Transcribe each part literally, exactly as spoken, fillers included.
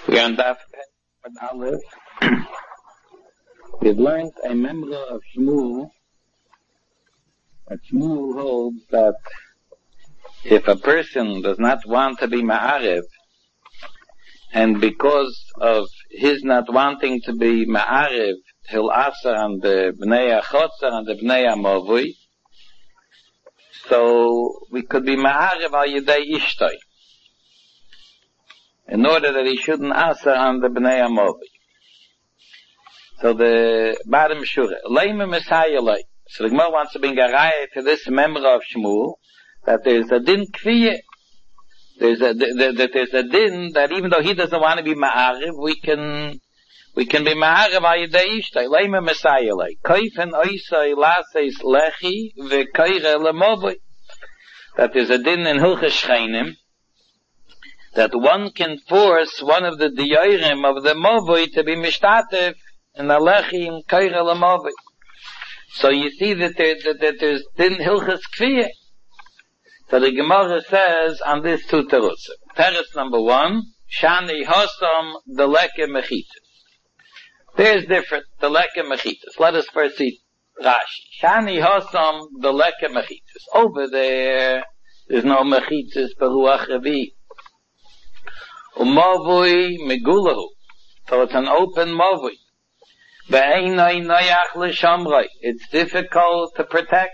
We are on Daf Aleph. We've learned a member of Shmuel that Shmuel holds that if a person does not want to be Ma'arev, and because of his not wanting to be Ma'arev, he'll answer on the Bnei HaChotzer and the Bnei HaMovui, so we could be Ma'arev al Yedei Ishtoi, in order that he shouldn't answer on the Bnei HaMovui. So the bottom Shura, Leime Messiah Lei. So the Gemara wants to bring a raya to this member of Shmuel, that there's a din kviye. There's a, that there's a din that even though he doesn't want to be Ma'arev, we can, we can be Ma'arev al Yedei Ishtoi. Leime Messiah Lei. Koifen oisai laseis lechi ve'koire lemovui. That there's a din in Hilchos Shcheinim, that one can force one of the diyorim of the movui to be mishtatev in the lechim koire lemovui. So you see that, there, that, that there's din hilchas kviye. So the Gemara says on this two terutzim. Teretz number one, shani hosam deleke mechitas. There's different deleke mechitas. Let us first see Rashi. Shani hosam deleke mechitas. Over there, there's no mechitas beruach revi. Umovui megulahu. So it's an open movui. Ve'einai noyach l'shamroi. It's difficult to protect.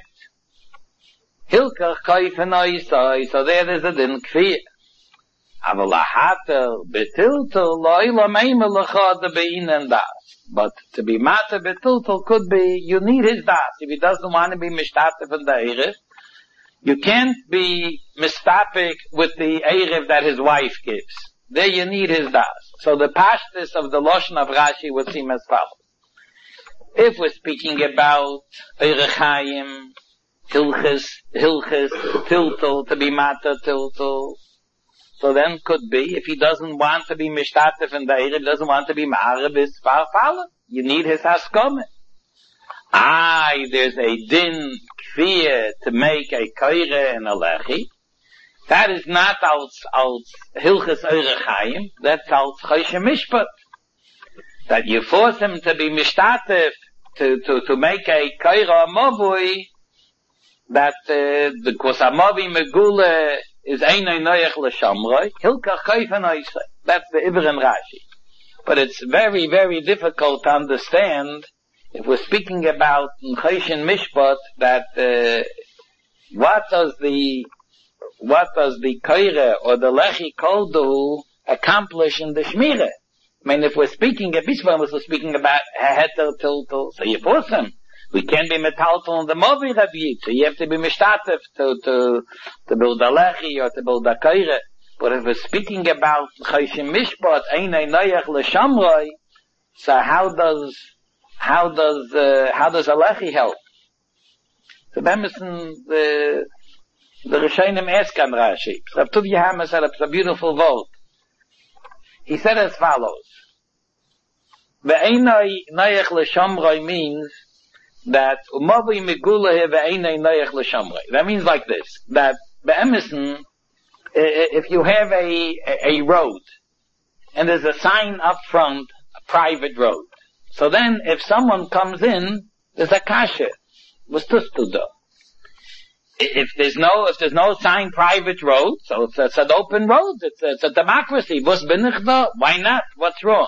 Hilkach kaifen oisai. So there there's a din kviya. Aval ahater betiltel lo'ila meima l'chad be'inen das. But to be matter betiltel could be, you need his das. If he doesn't want to be mishtatef in the Erev, you can't be mistapik with the Erev that his wife gives. There you need his das. So the pashtus of the Lashon of Rashi would seem as follows. If we're speaking about Eirechayim, Hilchis, Hilchis, Tiltul, to be Mata Tiltul, so then could be, if he doesn't want to be Mishtatef in the Erev, doesn't want to be Ma'arev, is Farfala. You need his Haskome. Aye, there's a din kviya to make a koire and a lechi. That is not als, als Hilchis Eirechayim, that's als Choshe Mishpat. That you force him to be Mishtatef, to, to, to make a Kaira Mavui, that, uh, because a Mavi Megule is Einay Noyach L'Shamroi, Hilkach Kaifen Oisei. That's the Ibn Rashi. But it's very, very difficult to understand, if we're speaking about Choshe Mishpat, that, uh, what does the, what does the Kaira or the Lechi Koldu accomplish in the Shmirah? I mean, if we're speaking, if Bishwan was speaking about Heter Tiltul, so you force him. We can't be metaltal in the Movi Rabbi, so you have to be mishtatef to, to, to build a lechi or to build a kaire. But if we're speaking about Choshe Mishpat, Einay Noyach L'Shamroi, so how does, how does, uh, how does a lechi help? So Bemerson, the, the Rishonim ask on Rashi. Rav Tuvia Hammer said it's a beautiful vote. He said as follows. Ve'einai noyach l'shamroi means that umavi megula ve'einai noyach l'shamroi. That means like this, that be'emison, if you have a, a road, and there's a sign up front, a private road. So then, if someone comes in, there's a kasha. Was tustudo. If there's no, if there's no sign private road, so it's, it's an open road, it's, it's a democracy. Was bin ich da? Why not? What's wrong?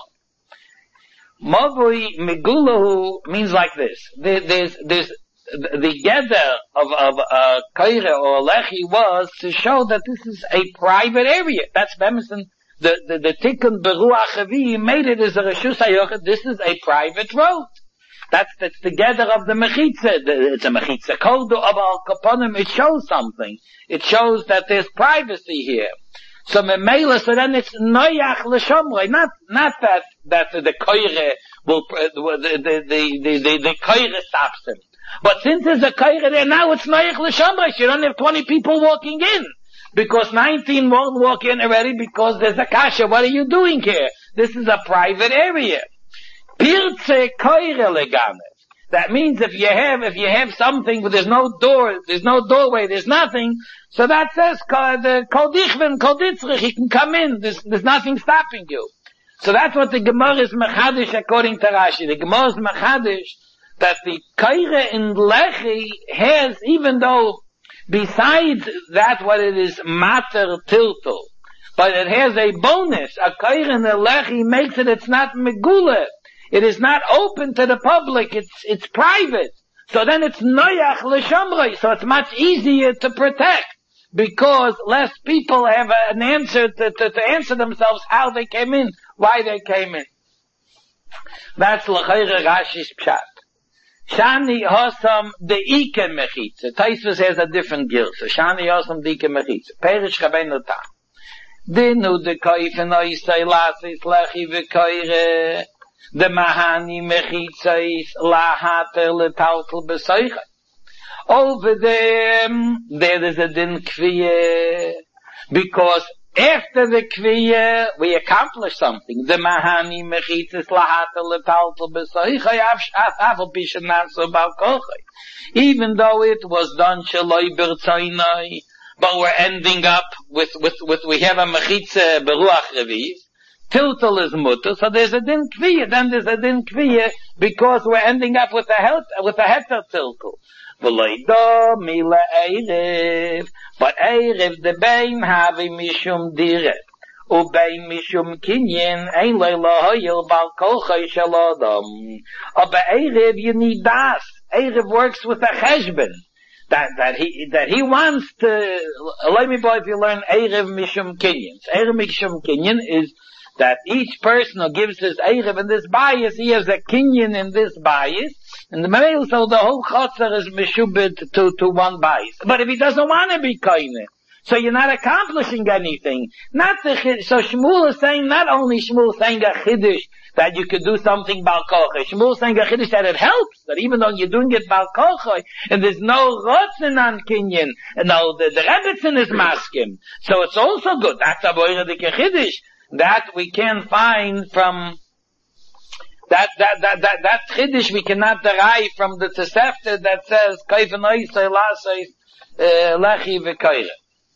Mavui Megulahu means like this. There, there's, there's, the gather of, of, uh, Kaire or Lechi was to show that this is a private area. That's Bemerson. The, the, the Tikkun Beruach Avi made it as a Reshus HaYochid. This is a private road. That's, that's the gather of the mechitza. It's a mechitza kodu of al kaponim. It shows something. It shows that there's privacy here. So memela, so then it's noyach l'shamrei. Not, not that, that the koire will, the, the, the, the, the, the koire stops him. But since there's a koire there, now it's noyach l'shamrei. You don't have twenty people walking in. Because nineteen won't walk in already because there's a kasha. What are you doing here? This is a private area. Pirze koire leganes. That means if you have, if you have something where there's no door, there's no doorway, there's nothing, so that says, the kol dichven, kol ditzrich, he can come in, there's, there's nothing stopping you. So that's what the Gemara is mechadish according to Rashi. The Gemara is mechadish that the kaira in lechi has, even though besides that what it is mater tiltul, but it has a bonus. A kaira in the lechi makes it, it's not megula. It is not open to the public. It's, it's private. So then it's noyach l'shamrei. So it's much easier to protect because less people have an answer to, to, to answer themselves how they came in, why they came in. That's l'chayre Rashi's pshat. Shani hosam de'ike mechitza. Taisvus has a different gil. So Shani hosam de'ike mechitza. Perish Rabbeinu Tam. Dinu de koifen oisay lasis lechi v'koire. The mahani mechitza is lahater letautel besoicha. Over them, there is a din kviye. Because after the kviye, we accomplish something. The mahani mechitza is lahater letautel besoicha. Afal pisha naso balkochai. Even though it was done shaloi bertzainai, but we're ending up with, with, with, we have a mechitza beruach revis. Tiltal is mutter, so there's a din kviya, then there's a din kviya, because we're ending up with a het, with a heter tiltal. V'loido mila eirev, but eirev de bein havi mishum dire, u bein mishum kinyin, ein loy lohoyel bal kolchay shalodom. Aber eirev you need das. Eirev works with a cheshben. That, that he, that he wants to, let me boy if you learn eirev mishum kinyin. Eirev mishum kinyin is that each person who gives his eirev in this bias, he has a kinyan in this bias, and the male, so the whole chotzer is meshubed to, to one bias. But if he doesn't want to be koine, so you're not accomplishing anything. Not the, so Shmuel is saying, not only Shmuel is saying a chiddush, that you could do something bal kochai. Shmuel is saying a chiddush that it helps, that even though you're doing it bal kochai, and there's no rotzen on kinyan, and no, the, the Rebbetzin is maskim. So it's also good. That's a boire de chiddush. That we can find from that that that that that chiddush we cannot derive from the Tosefta that says kaifen oisay lasay lechi v'koire.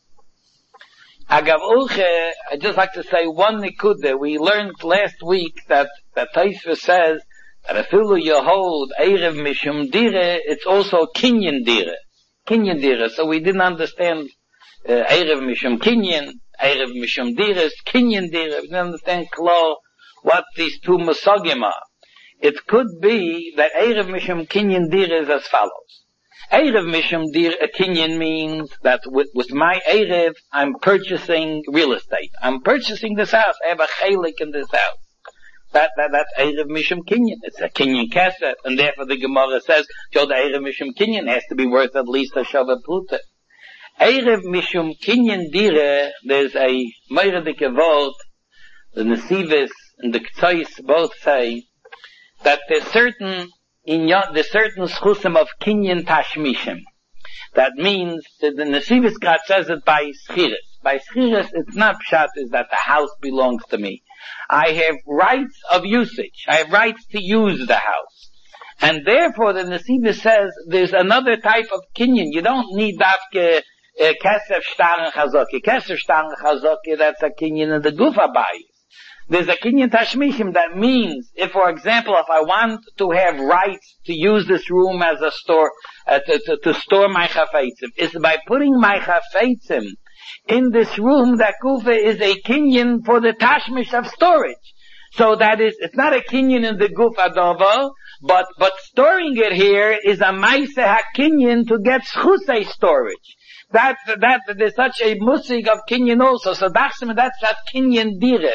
Agav uche, I just like to say one nikuda. We learned last week that that Tosefta says that if you hold erev mishum dire, it's also kinyan dire, kinyan dire. So we didn't understand uh, erev mishum kinyan. Erev mishum diris, kinyan dir. We don't understand klar what these two masogim are. It could be that erev mishum kinyan dir is as follows. Erev mishum dir, a kinyan means that with, with my erev, I'm purchasing real estate. I'm purchasing this house. I have a chelik in this house. That, that, that's erev mishum kinyan. It's a kinyan kesef, and therefore the Gemara says, so the erev mishum kinyan has to be worth at least a shava pruta. Erev mishum kinyan dire, there's a meiredike word, the Nesivis and the K'tzais both say, that there's certain, in there's certain schusim of kinyan tashmishim. That means that the Nesivis God says it by schiris. By schiris, it's not pshat, is that the house belongs to me. I have rights of usage. I have rights to use the house. And therefore the Nesivis says, there's another type of kinyan. You don't need dafke, Uh, Kesef Shtar Chazoki. Kesef Shtar Chazoki, that's a kinyan in the Gufa bias. There's a kinyan Tashmishim that means, if for example, if I want to have rights to use this room as a store, uh, to, to, to store my chafetzim, is by putting my chafetzim in this room, that Gufa is a kinyan for the Tashmish of storage. So that is, it's not a kinyan in the Gufa Dovo, but, but storing it here is a Maise HaKinyan to get schusei storage. That, that, there's such a musig of kinyan also. So that's, that's that kinyan direb.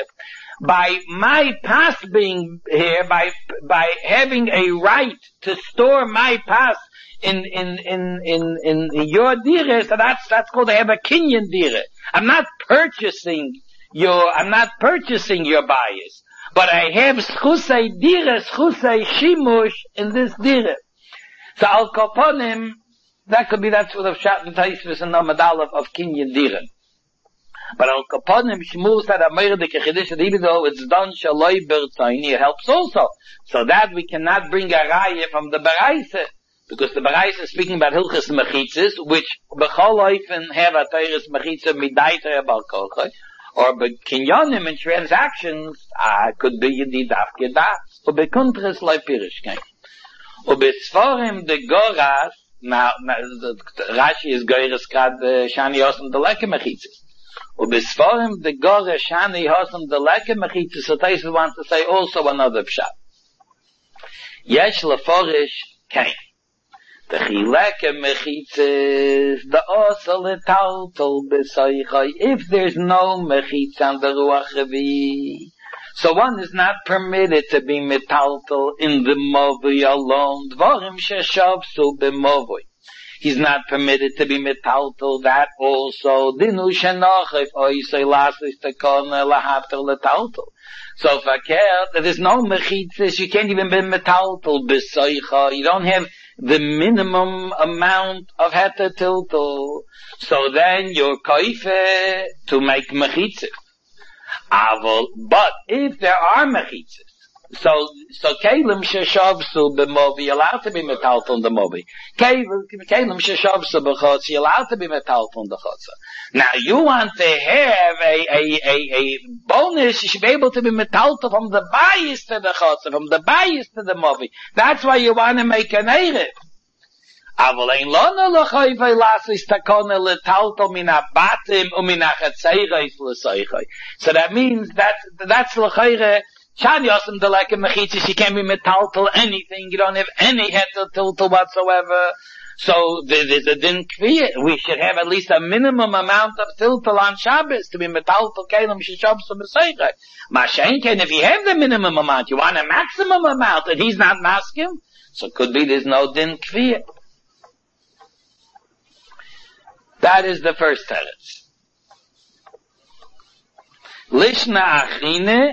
By my pass being here, by, by having a right to store my pass in, in, in, in, in your dire, so that's, that's called, I have a kinyan dire. I'm not purchasing your, I'm not purchasing your bias. But I have schusei dire, schusei shimush in this dire. So al koponim, that could be that sort of shat and taisvis and namadal of, of kinyan diren. But al kaponim Shmuel said a meiredike chiddush that even though it's done shaloi bertzaini, it helps also. So that we cannot bring a raya from the baraisa, because the baraisa is speaking about hilchas mechitzis, which b'chol oifen have a teires mechitzah midaiter bal kolchay, Or be kinyanim in transactions, ah, could be yedi dafke das. Or be kuntres loy pirishkein. Or be sforim de goras, now, Rashi is goyres kad shani osam de leke mechitzis. Or be sforim de goras shani osam de leke mechitzis, so Taisa wants to say also another pshat. Yesh leforish kein. The chileke mechitzis, the osel etaltel b'soichai. If there's no mechitz on the ruach revi, so one is not permitted to be metaltel in the movie alone. Dvorim sheshavsu b'movoi. He's not permitted to be metaltel that also. Dinu shenochif oisei lasis tekone lahater letaltel. So fakir, there is no mechitzis, you can't even be metaltel b'soicha. You don't have the minimum amount of heter tiltel. So then you're koife to make mechitzis. Aval, but if there are mechitzis, so, so kelim sheshavsu b'movi, you're allowed to be metaltel on the movi. Kelim sheshavsu b'chotz, you're allowed to be metaltel on the chotza. Now you want to have a, a, a, a bonus, you should be able to be metaltel from the bias to the chotza, from the bias to the movi. That's why you want to make an erev. Aval ein lona l'choyvei lasis takone letaltel min abatim u min achatzeires l'soichai. So that means that, that's l'choyre, Shani Yosem de like a mechitzis, you can't be metaltel anything, you don't have any heter tiltel whatsoever. So there's a din kviyah. We should have at least a minimum amount of tiltel on Shabbos to be metaltel kelim sheshavsu b'seichai. Mashenken, if you have the minimum amount, you want a maximum amount, and he's not masking, so it could be there's no din kviyah. That is the first teretz. Lishna achine,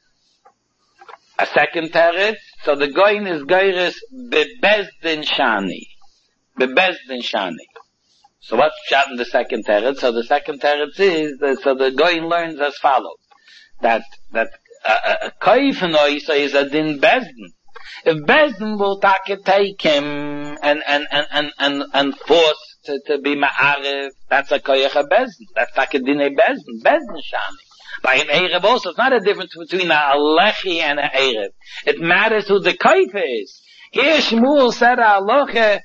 a second teretz. So the goyin is goyres bebezdin shani. Bebezdin shani. So what's shot in the second teretz? So the second teretz is, that, so the goyin learns as follows. That, that, a koyif noisa is a din bezdin. If bezdin will take him and, and, and, and, and, and force to, to be ma'arev, that's a koyach bezdin. That's like a dinei bezdin. Bezdin shani. By an Erev also, it's not a difference between a Lechi and an Erev. It matters who the Kaifa is. Here Shmuel said, Aloche,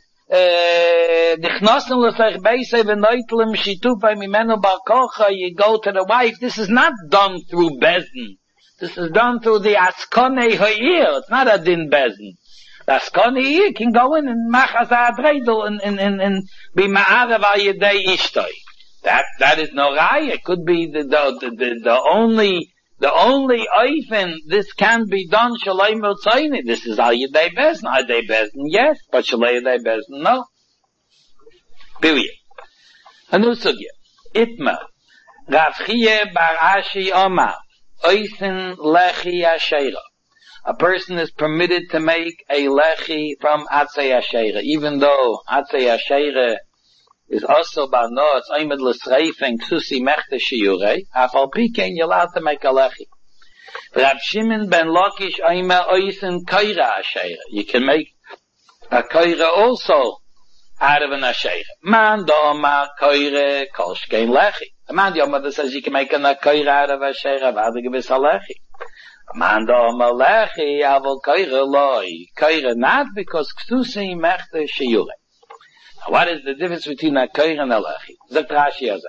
Dichnosen l'sech beise v'noitlem shitufay mimenu balkocha, you go to the wife. This is not done through Bezdin. This is done through the Askonei Ha'ir. It's not a Din Bezdin. The Askonei Ha'ir can go in and machaz ha'adreidel and, and, and, and be ma'arev al yedei ishtoi. That, that is no raya. It could be the, the, the, the only, the only oifen, this can be done, shalai motzayni. This is al yedei bezdin. Al yedei bezdin, yes, but shalai yedei bezdin, no. Period. Anu sugya. Itma. Rav Chiye bar Ashi Omar. Oisin lechi asheira. A person is permitted to make a lechi from atzei asheira, even though atzei asheira is also by no, it's oimed l'sreifing ksusi mechte shiyurei, afal pikein you're allowed to make a lechi. Rav Shimon ben Lakish oime oisen koira asheira. You can make a koira also out of an asheira. Man doma koira kolshkein lechi. The man doma that says you can make a koira out of asheira, vada gewiss a lechi. Man doma lechi, aval koira loi. Koira not because ksusi mechte shiyurei. What is the difference between a koir and a lechi? Zegt Rashi as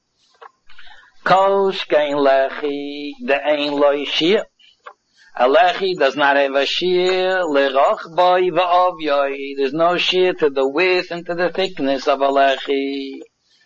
a kol shkein lechi de ein loy shir. A lechi does not have a shir leroch boy va'ovyoy. There's no shir to the width and to the thickness of a lechi.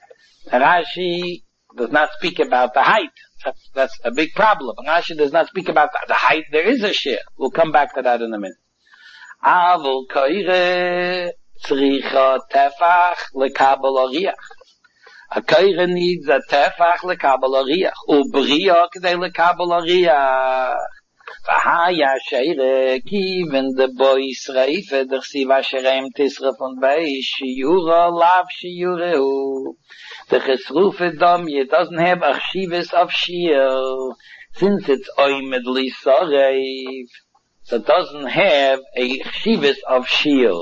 Rashi does not speak about the height. That's, that's a big problem. Rashi does not speak about the height. There is a shir. We'll come back to that in a minute. Avol koire tzricha tefach lekabel ariach. A koire needs a tefach lekabel ariach. Ubriya k'dei lekabel ariach. V'haya sheire kiven de bois reife der siva sherem tisra von bei shiura lav shiureu. The chesrufe dom, it doesn't have achshivis of shir, since it's oimed lisarev. So it doesn't have a chshivis of shir.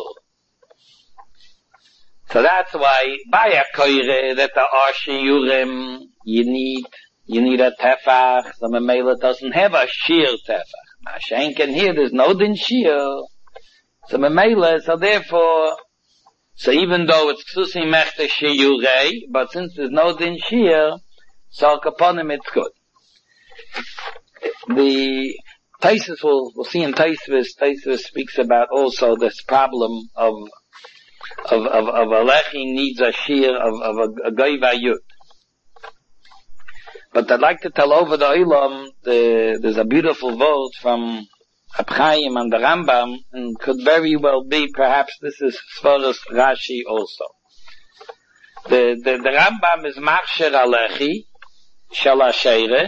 So that's why by a koire that there are shiurim, you need, you need a tefach, so Mamela doesn't have a sheer tefach. Mashenken here, there's no din sheer. So Mamela, so therefore, so even though it's Ksusi Mechte Shiyurei, but since there's no din sheer, so Kaponim it's good. The Taisus will, we'll see in Taisvis, Taisvis speaks about also this problem of, of, of, of a lechi needs a sheer of, of a, a goiva yud. But I'd like to tell over the Olam, the, there's a beautiful vote from Reb Chaim and the Rambam, and could very well be, perhaps this is Svaras Rashi also. The, the, the Rambam is Machsher Alechi, Shal HaSheire,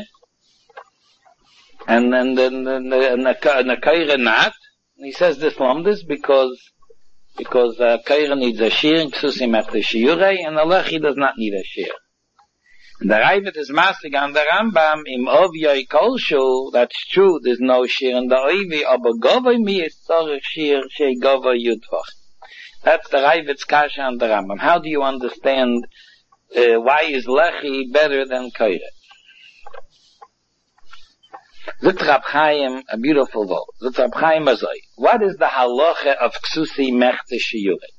and then the, the, the, the Kaira Nat, he says this Lomdus because, because uh, Kaira needs a shear, and Ksusi Mechte Shiyurei, and Alechi does not need a shear. The Raivet is masig on the Rambam im Oviyoi Kolshu. That's true. There's no shear in the Ovi, aber Govoi mi is tzorich shear shei Govoi Yudvach. That's the Raivet's kasha on the Rambam. How do you understand uh, why is Lechi better than Koire? Zut Rab Chaim, a beautiful vote. Zut Rab Chaim azoi. What is the halacha of Ksusi Mechte Shiyurei?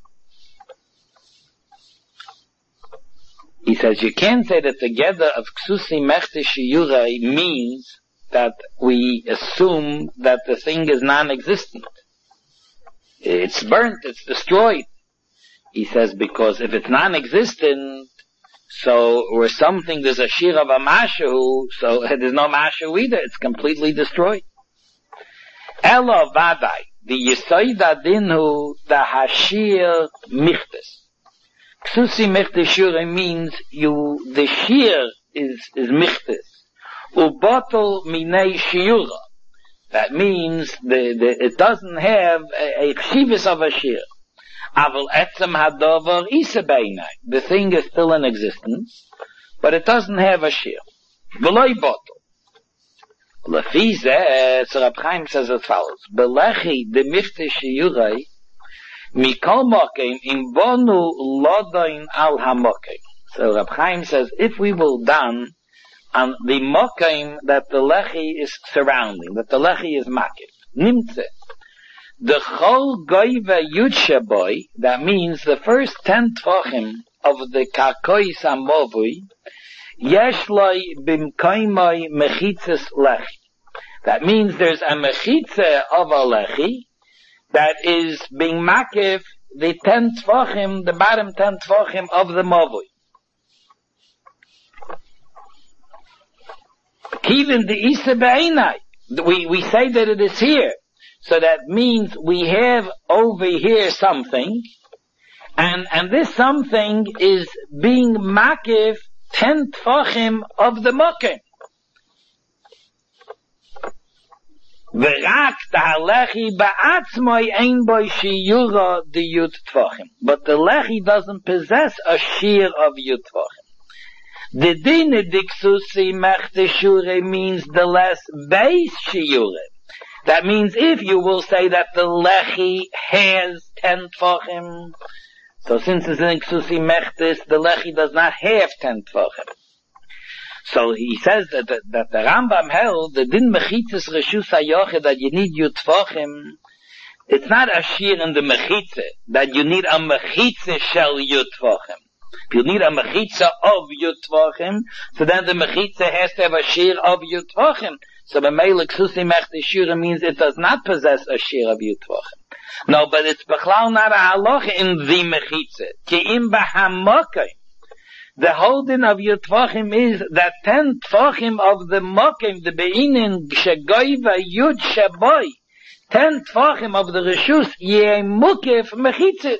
He says you can't say that together of Ksusi Mechte Shiyurei means that we assume that the thing is non-existent. It's burnt, it's destroyed. He says because if it's non-existent, so or something, there's a shir of a mashu, so there's no mashu either, it's completely destroyed. Elo vadai, the yisoid adinu, the hashir michtes. Ksusi Mechte Shiyurei means you, the shear is, is michtes. Ubotel minei shiyura. That means the, the, it doesn't have a, a chivus of a shear. Aval etzem hadover isa beinai. The thing is still in existence, but it doesn't have a shear. V'loi botel. Lefi zeh, so Reb Chaim says as follows. Belechi de Mechte Shiyurei Mikol mokim im bonu lodain al hamokim. So Reb Chaim says, if we will down on the mokim that the lechi is surrounding, that the lechi is makif, nimtze, the chol goiva yudshaboy, that means the first ten tvochim of the kakois amovui, yeshloi bimkoimoi mechitzes lechi. That means there's a mechitze of a lechi, that is being makif the ten tvochim, the bottom ten tvochim of the movui. Even the isa be'inai, we we say that it is here, so that means we have over here something, and and this something is being makif ten tvochim of the mokim. V'rak ta'alechi ba'atzmoi ein boi shiyura di yud tvochim. But the lechi doesn't possess a shear of yud tvochim. The dine diksusi mechte shiyurei means the less base shiyurei. That means if you will say that the lechi has ten tvochim, so since it's in ksusi mechtes, the lechi does not have ten tvochim. So he says that, that, that the Rambam held, the din mechitzes reshus hayoche, that you need yud tvochim, it's not a shir in the mechitze, that you need a mechitze shel yud tvochim. If you need a mechitze of yud tvochim, so then the mechitze has to have a shir of yud tvochim. So the meile ksusi mechte shira means it does not possess a shir of yud tvochim. No, but it's bechlal not a halacha in the mechitze. Ki im bahamokai. The holding of your tvachim is that ten tvachim of the mokim, the beinin, shegoiva yud shaboy, ten tvachim of the reshus, ye mukif mechitzis.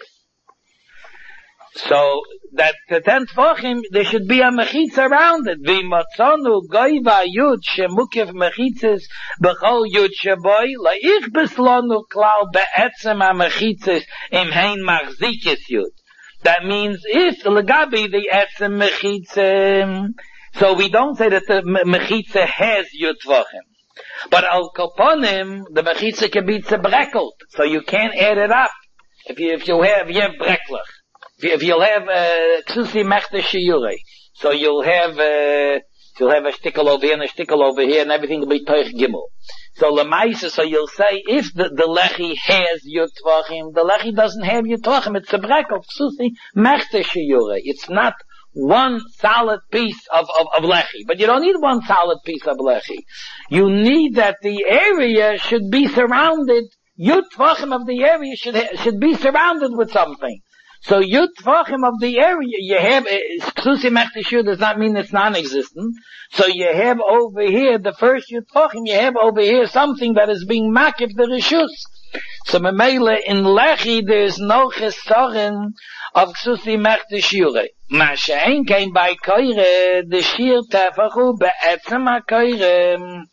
So, that the ten tvachim, there should be a mechitz around it. V'imotzonu goiva yud shemukif mechitzis, b'chol yud shaboy, la'ich beslonu klal be'etzem ha-mechitzis, im hein machzikis yud. That means if legabi the etzem mechitzem, so we don't say that the mechitze has yud tvachim, but al koponim the mechitze can be tzebrekelt, so you can't add it up. If you if you have you have breklach, if, you, if you'll have ksusi mechte shiyurei, so you'll have uh, So you'll have a stickel over here and a stickel over here and everything will be Toich Gimel. So Lemaisa, so you'll say, if the, the Lechi has Yud Tvachim, the Lechi doesn't have Yud Tvachim, it's a brekel, Ksusi, Mechte Shiyure. It's not one solid piece of, of, of Lechi. But you don't need one solid piece of Lechi. You need that the area should be surrounded, Yud Tvachim of the area should, should be surrounded with something. So Yud Tvachim of the area, you have, Ksusi Mechte Shiyure does not mean it's non-existent. So you have over here, the first Yud Tvachim, you have over here something that is being makif the Rishus. So Memele, in Lechi, there's no chesaron of Ksusi Mechte Shiyure. Masha'en came by Koire, the Shir Tefachu, be'etzem HaKoire.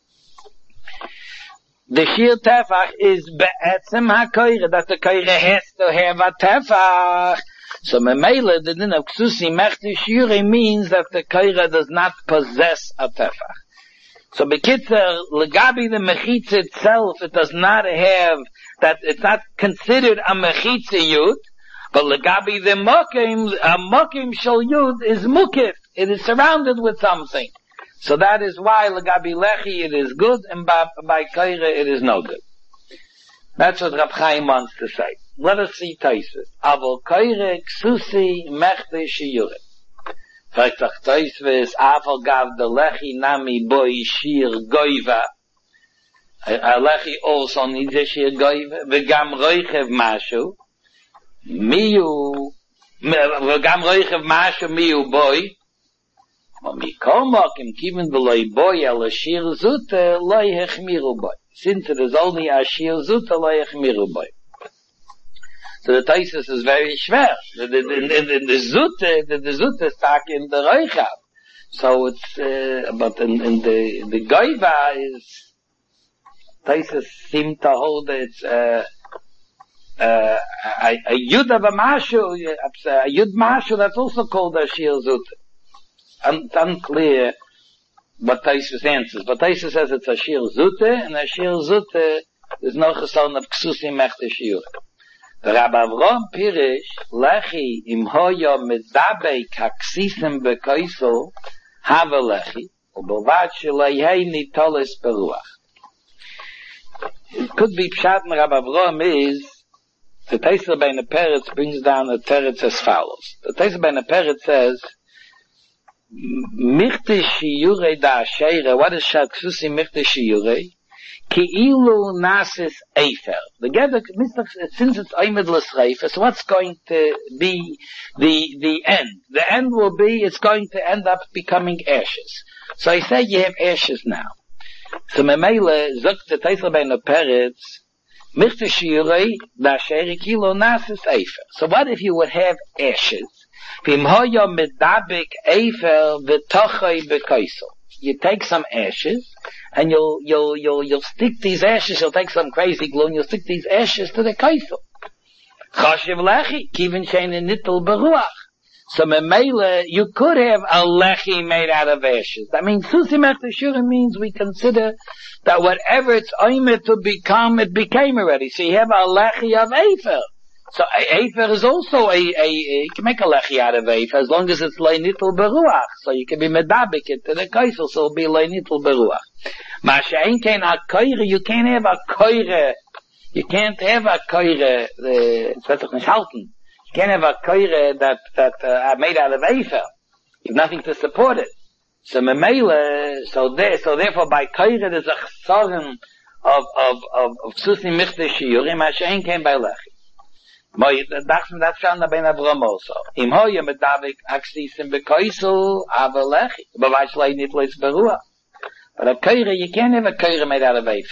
The Shir Tefach is be'etzem HaKoire, that the Koire has to have a Tefach. So Memele, the din of Ksusi Mechte Shiyure means that the Koire does not possess a Tefach. So Bekitzer, Legabi the Mechitza itself, it does not have, that it's not considered a Mechitza Yud, but Legabi the Mokim, a Mokim Shal Yud is Mukif. It is surrounded with something. So that is why Legabi Lechi it is good, and by, by Koire it is no good. That's what Rab Chaim wants to say. Let us see Taisus. Avol Koire Ksusi Mechte Shiyure. Fragt sich Taisus, Avol Gav de Lechi Nami Boi Shir Goiva. A Lechi also needs a Shir Goiva. V'gam Roichev Mashu. Miu, v'gam Roichev Mashu Miu Boi. Mikol Mokim Kiven V'loi Boi Al Shir Zute Loi Hechmiru Boi. Since it is only a Shir Zute Loi Hechmiru Boi. So the Taisus is very schwer. The, the, the, the, the Zute, the, the Zute is stuck in the Reichav. So it's, uh, but in, in the, the Goiva is, Taisus seem to hold it's, uh, uh, a, a Yud of a Mashu, a Yud Mashu that's also called a Shir Zute. And it's unclear what Taisus answers. But Taisus says it's a Shir Zute, and a Shir Zute is no chesaron of Ksusi Mechte Shiyure. The Rabbi Avram Pirish, Lechi im hoyo medabe kaksisem bekoisel, have Lechi, ubovat shelei nitoles beruach. It could be Pshat and Rabbi Avram is, the Teisel Bein Peretz brings down the Teretz as follows. The Teisel Bein Peretz says, Michte Shiyure da Asheire, what is Ksusi Michte Shiyure? Ki'ilu nasis efer. The gather, since it's oimedless reifer, so what's going to be the, the end? The end will be, it's going to end up becoming ashes. So I say you have ashes now. So Memele, Zok the Teisel Bein Peretz, Michte Shiyurei, da Asheire Ki'ilu nasis efer. So what if you would have ashes? Vim hoyo medabik efer v'tochoi bekoisel. You take some ashes, and you'll, you'll, you'll, you'll stick these ashes, you'll take some crazy glue, and you'll stick these ashes to the kaisel. Chashiv lechi, kivin shein nittel beruach. So memele, you could have a lechi made out of ashes. I mean, Susi Mechte Shiyure means we consider that whatever it's oimed to become, it became already. So you have a lechi of efer. So Efer is also a, a, a, you can make a lechi out of Efer as long as it's leinitul beruach. So you can be medabik it to the kaisel, so it'll be leinitul beruach. Masha'en kein a koire, you can't have a koire, you can't have a koire, it's better than halten. You can't have a koire that, that, uh, made out of Efer. You have nothing to support it. So memele, so there, so therefore by koire there's a chesaron of, of, of, of Susi Michte Shiyure, Masha'en kein by lechi. Moi, dachten das schon bei Avram also. Im hoye mit David aksisen bekoisel, aber lechi. Aber weiß lei nicht leis beruah. But a koire, you can't have a koire made out of Efer.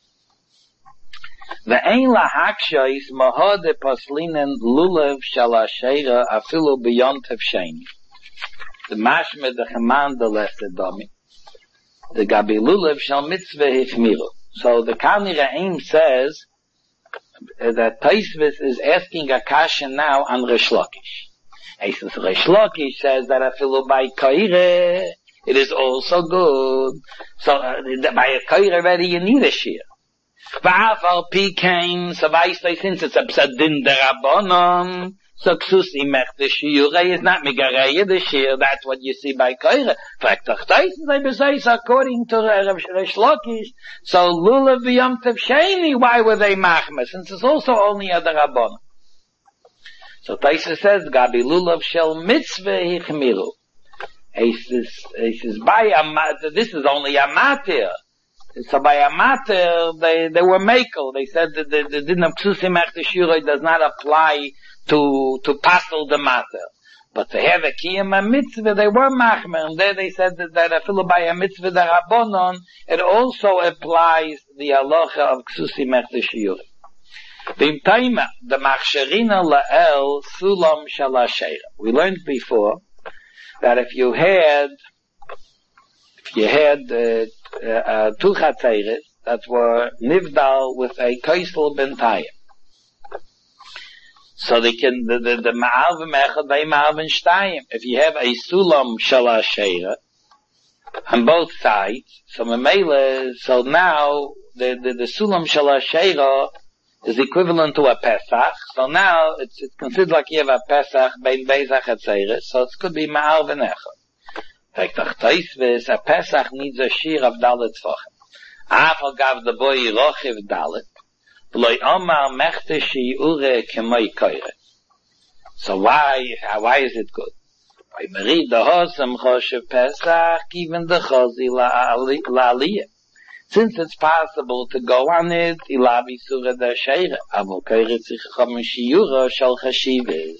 Ve'ein la hakshois mohode poslinen lulav shal asheira afilu beyond hevsheni. The mashme de cheman de lesedomi. The gabi lulav shal mitzvah hifmiru. So the Kanira Aim says, that Taisvis is asking a kasha now on Resh Lakish. Resh Lakish says that afilu by koire, it is also good. So uh, by a koire already you need a shear. Va'afal pi came, so since it's a psadin derabonon, So Ksusi mech the Shiure is not Megareya, the Shir, that's what you see by Koire. According to Resh Lakish, so Lulav B'Yom Tov Sheni, why were they Machmer? Since it's also only a Darabon. So Taisa says, Gabi Lulav Shel Mitzvah Hichmiru. He says, he says, by a, this is only a matir. So by a matter, they, they were makel. They said that the, the din of Ksusi mech the Shiure does not apply to, to passel the matter. But to have a kiyam a mitzvah, they were machmer. And there they said that, that afilu by a mitzvah the rabbonon, it also applies the halacha of Ksusi mech the Shiure. Bim taima, the machsherina la'el sulam shalasheira. We learned before that if you had, if you had, uh, Uh, uh, two chatzeres that were nivdal with a kaisel bentayim. So they can, the, the, the ma'al v'mechad v'ay ma'al v'nshtayim. If you have a sulam shalasheira on both sides, so memele, so now, the, the, the sulam shalasheira is equivalent to a Pesach. So now, it's, it's considered like you have a Pesach bein beizach chatzeres, so it could be ma'al v'nechad. Like the Taisvis, a Pesach needs a shir of Dalet Tvachim. Afal gav the boy rochiv Dalet, v'loi omar mechte shi'ure kemoi koire. So why, why is it good? By merid the hosam choshev Pesach, even the chosi la'aliyah. Since it's possible to go on it, ilavi surah da sheira, avol koire tzichacham shi'ura shal chashivis.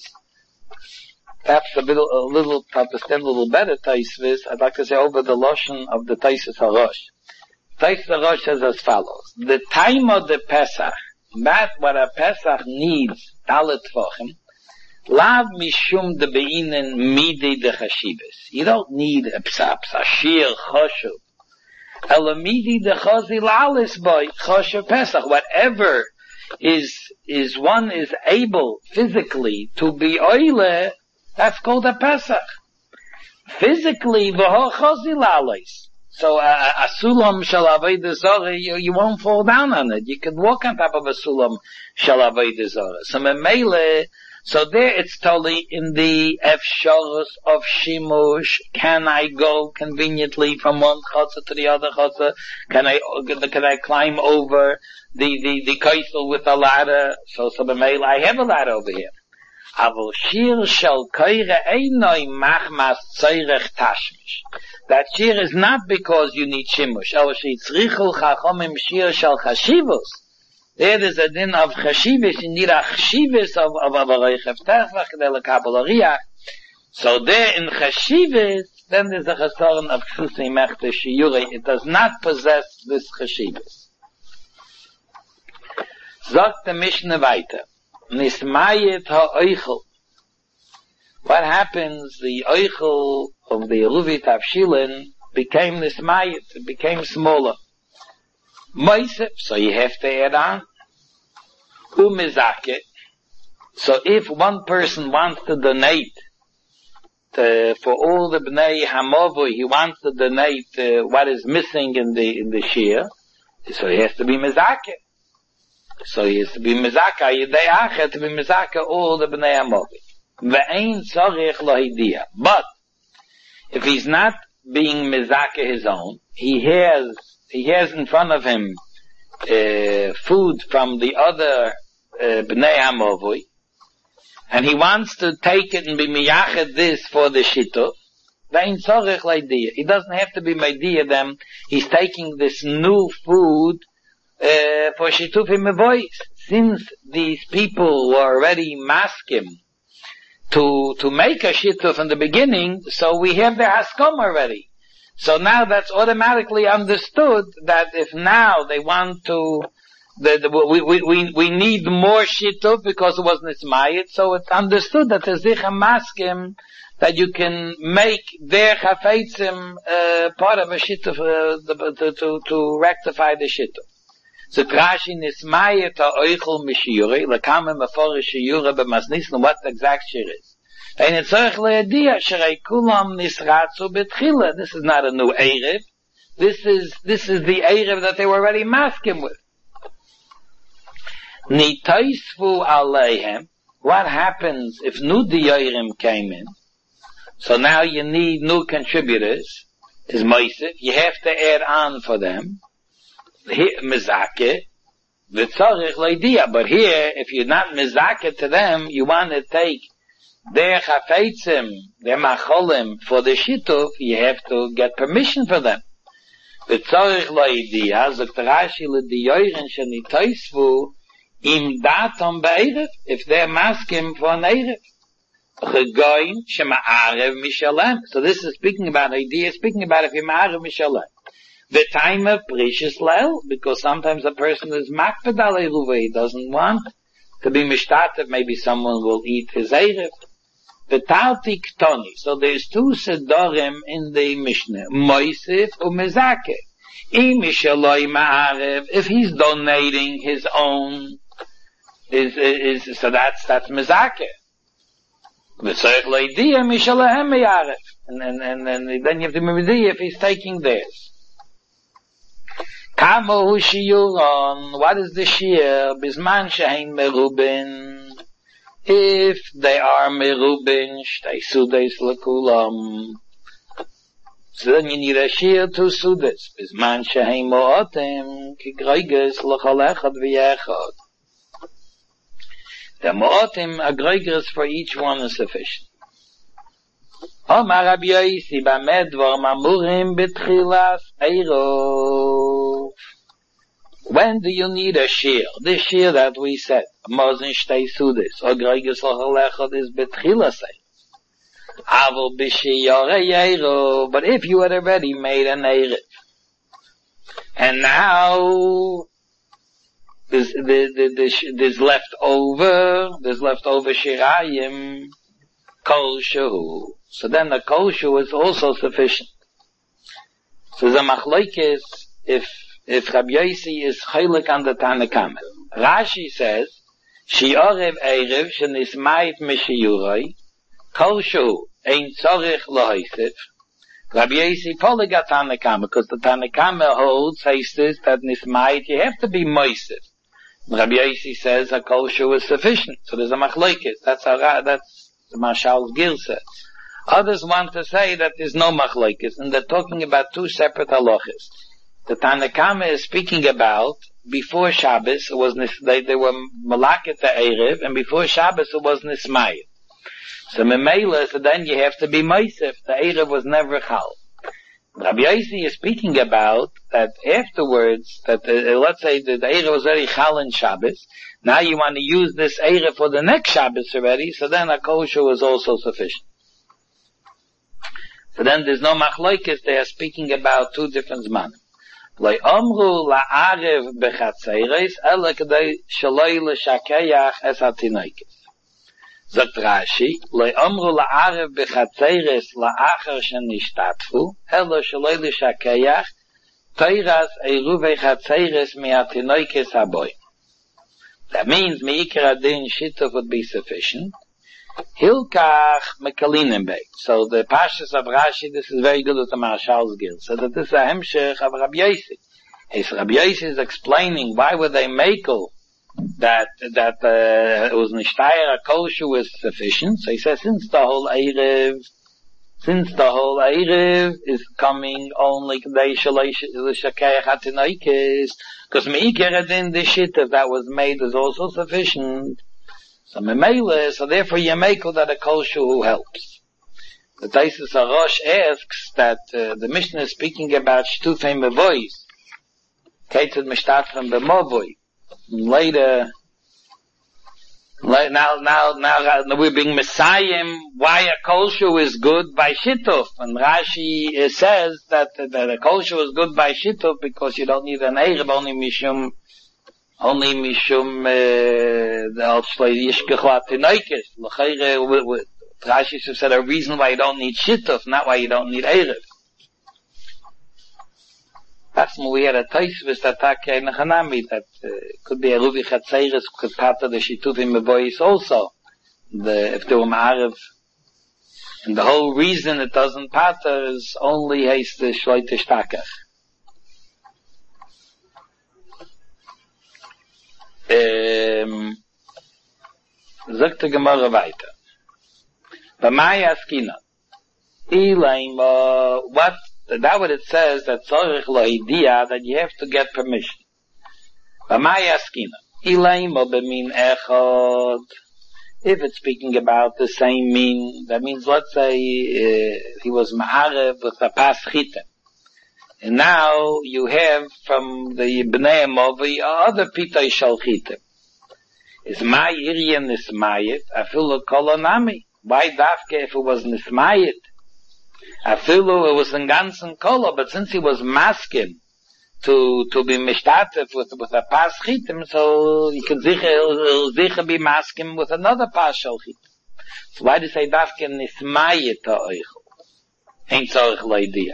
Perhaps a little, a little, to understand a little better Taisvis, I'd like to say over the lotion of the Taisus HaRosh. Taisus HaRosh says as follows. The time of the Pesach, that what a Pesach needs, Dalet Tvachim, lav mishum de beinen midi de chashivas. You don't need a psa, psa, shir, choshev. Ela midi de chazi la'alis boy, choshev Pesach. Whatever is, is one is able physically to be oile, that's called a Pesach. Physically, v'ho chazi la'alis. So uh, a sulam shel avodah zarah, you, you won't fall down on it. You can walk on top of a sulam shel avodah zarah. So memele, so there it's totally in the efsharus of shimush. Can I go conveniently from one chotzer to the other chotzer? Can I can I climb over the the the kaisel with a ladder? So so memele, I have a ladder over here. Avol shir shel koire einoi machmas tzorech tashmish. That shir is not because you need shimush. El sheitzrichu chachomim shir shel chashivos. There is a din of chashivos. You need a chashivos of of of a reichev tefach kedei lekabel ariach. So there in chashivos, then there's a chesaron of ksusi mechte shiure. It does not possess this chashivos. Sagt the Mishnah weiter. Nismayet ha'oichel. What happens? The oichel of the Ruvit Avshilin became nismayet. It became smaller. Moisef, so you have to add on. Umizake. So if one person wants to donate to, for all the Bnei Hamovu, he wants to donate uh, what is missing in the in the shir, so he has to be mizake. So he has to be mizaka, yedei achet to be mizaka all the bnei hamovi. Ve'ein tzorich lohidia. But, if he's not being mizaka his own, he has, he has in front of him, uh, food from the other, uh, bnei hamovi, and he wants to take it and be miyachet this for the shituf, ve'ein tzorich lohidia. He doesn't have to be meidia them, he's taking this new food, Uh, for Shitufim Mevois, since these people were already maskim to, to make a Shituf in the beginning, so we have the Haskom already. So now that's automatically understood that if now they want to, the, the, we, we, we, we need more Shituf because it wasn't Ismayit, so it's understood that there's Zicha Maskim that you can make their Chafetzim, uh, part of a Shituf, uh, to, to, to rectify the Shituf. So Rashi nismayet ha'oichel mishiure, lekame mefore shiure b'masnisn, what the exact shir is. And it's tzorich le'edia, sherei kulam nisratzu betchila. This is not a new Erev. This is, this is the Erev that they were already masking with. Nitaisvu aleihem, what happens if new diyorim came in? So now you need new contributors, is Moisef, you have to add on for them, Mizake, V'tzorich Leidia, but here, if you're not Mizake to them, you want to take their chafetzim, their macholim, for the shituf, you have to get permission for them. V'tzorich Leidia, Zokt Rashi l'diyorin shenitoisvu, im datom be'erev, if they're maskim for an erev. Chegoyim shema'arev mishalem. So this is speaking about idea, speaking about if you're ma'arev mishalem. The time of precious lel, because sometimes a person is makped alei, he doesn't want to be mishtatev, maybe someone will eat his erev. The talti ktoni. So there's two sedorim in the Mishnah, Moisef or Mezake. Im mishaloi ma'arev, if he's donating his own, is, is, so that's, that's Mezake. And, and, and, and then you have to remember if he's taking theirs. Kamo shiyuron, what is the shir? Bisman shehein merubin. If they are merubin, shtei sudes lekulam. So then you need a shir to sudes. Bisman shehein mootim, ki greiges lechol echad v'yechad. The mo'otim agregers for each one is sufficient. Omar Rabbi Yosi b'med dvar mamurim b'tchilas eirov. When do you need a shir? This shir that we said, Mozen shtei sudes, agregers l'chol echad is b'tchilas eirov. Avol b'shiyarei eirov, but if you had already made an eirov, and now There's, there's, there's, there's left over, there's left over shirayim, kol shehu. So then the kol shehu is also sufficient. So the machlokes, if, if Rabbi Yosi is chaylik on the Tanakama. Rashi says, shi'orev erev shenismayit mishiyuroi, kol shehu, ein tzorich lohaisif. Rabbi Yosi polygat Tanakama, because the Tanakama holds, says this, that nismayit, you have to be moisif. Rabbi Yosi says a kol shehu is sufficient. So there's a machlokes. That's how, that's the Mashal's Girsa. Others want to say that there's no machlokes, and they're talking about two separate halachas. The Tanakama is speaking about before Shabbos it was they, they were malaket the erev, and before Shabbos it was nismayit. So memela, so then you have to be meisef. The erev was never chal. Rabbi Yosi is speaking about that afterwards, that uh, let's say that the Erev was already Chal in Shabbos, now you want to use this Erev for the next Shabbos already, so then a kol shehu is also sufficient. So then there's no machlokes, they are speaking about two different zmanim. Lo omru la'arev bechatzeres, ela k'day shaloi l'shakeach es hatinoikes. Sagt Rashi, lo omru la'arev bechatzeres la'achar shenishtatfu, ela shaloi l'shakeach, teiras eiruvei chatzeres mi'atinoikes haboy. That means me'ikar adin shituf would be sufficient. Hilkach mekalinem beit. So the pashas of Rashi, this is very good with the Marshal's Guild. So that this is a hemshech of Rabbi Yosi. As Rabbi Yosi is explaining why would they makel that that uh, it was nishtayr a kol shehu is sufficient. So he says since the whole erev, since the whole erev is coming only k'day shalei l'shakeach hatinoikes, because meikar adin the shituf that was made is also sufficient. So memele, so therefore you make that a kol shehu helps. The Taisus Arosh asks that uh, the Mishnah is speaking about shtufei mevois, ketzad mishtatfim b'movoi. Later, now, now, now, now we're being Messiahim, why a kol shehu is good by shituf. And Rashi uh, says that, uh, that a kol shehu is good by shituf because you don't need an erev, only mishum only mishum the altshlei yishkechlat tinoikes. L'chayre, Rashi said a reason why you don't need shituf, not why you don't need erev. That's when we had a taisvis that in the Hanami that uh, could be a ruvi chatzeres could part of the shitufim mevois also. The if they were ma'arev, and the whole reason it doesn't pater is only haste the shloite shtakach. Um, Sagt die Gemara weiter. Bei Maya Skina. Ilaim, uh, what, that what it says, that Tzorich Lohidia, that you have to get permission. Bei Maya Skina. Ilaim, Bemin Echad. If it's speaking about the same mean, that means, let's say, uh, he was Ma'arev with a Paschita. And now you have from the Bnei Movi other Pitay Shalchita. Is my area Nismayit? I feel a kolonami. Why Dafke if it was Nismayit? I feel it was in ganzen Kola, but since he was masking to, to be mishtatif with, with a Paschitim, so you can sicher, he'll sicher be masking with another Pas Shalchitim. So why do you say Dafke Nismayit ha'oichel? Ain't tzorich lo'idiyah.